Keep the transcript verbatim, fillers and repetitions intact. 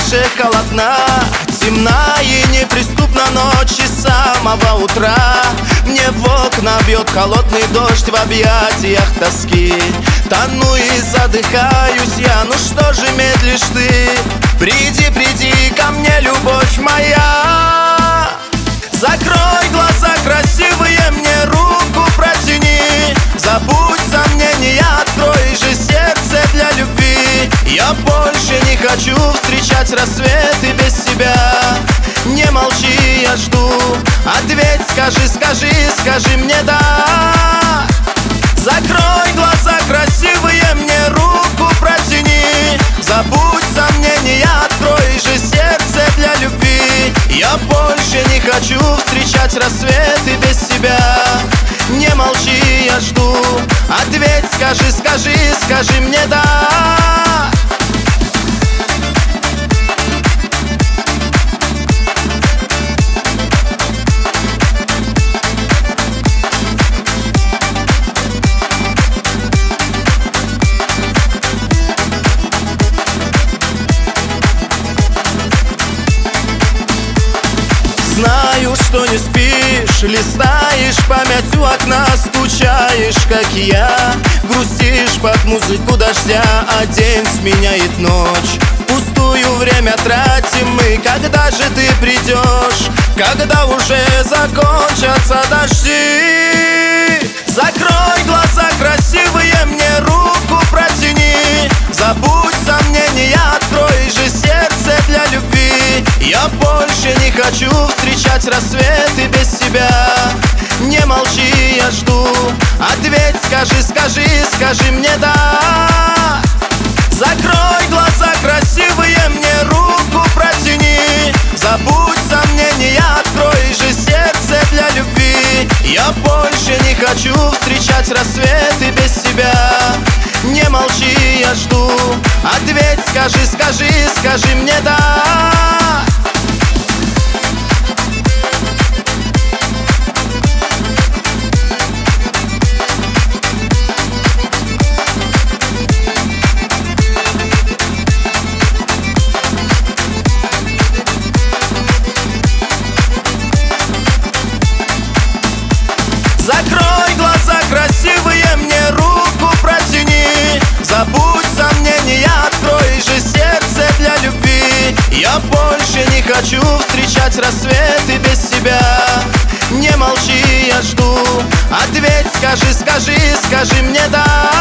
же холодна, темна и неприступна ночь и с самого утра. Мне в окна бьет холодный дождь в объятиях тоски. Тону и задыхаюсь я, ну что же медлишь ты? Приди, приди ко мне, любовь моя. Закрой глаза красивые, мне руку протяни. Забудь сомнения, открой же сердце для любви. Я больше не хочу встречать рассветы без тебя. Не молчи, я жду. Ответь, скажи, скажи, скажи мне да. Закрой глаза красивые, мне руку протяни. Забудь сомнения, открой же сердце для любви. Я больше не хочу встречать рассветы без тебя. Не молчи, я жду. Ответь, скажи, скажи, скажи мне да. Знаю, что не спишь, листаешь память у окна, скучаешь, как и я. Грустишь под музыку дождя, а день сменяет ночь. Пустую время тратим мы, когда же ты придешь? Когда уже закончатся дожди? Закрой глаза красивые, мне руку протяни. Забудь сомнения, открой же сердце для любви. Я больше не хочу встречать рассветы без тебя. Не молчи, я жду. Ответь, скажи, скажи, скажи мне да. Закрой глаза красивые, мне руку протяни. Забудь сомнения, открой же сердце для любви. Я больше не хочу встречать рассветы без тебя. Не молчи, я жду. Ответь, скажи, скажи, скажи мне да. Закрой глаза красивые, мне руку протяни. Забудь сомнения, открой же сердце для любви. Я больше не хочу встречать рассветы без тебя. Не молчи, я жду. Ответь, скажи, скажи, скажи мне да.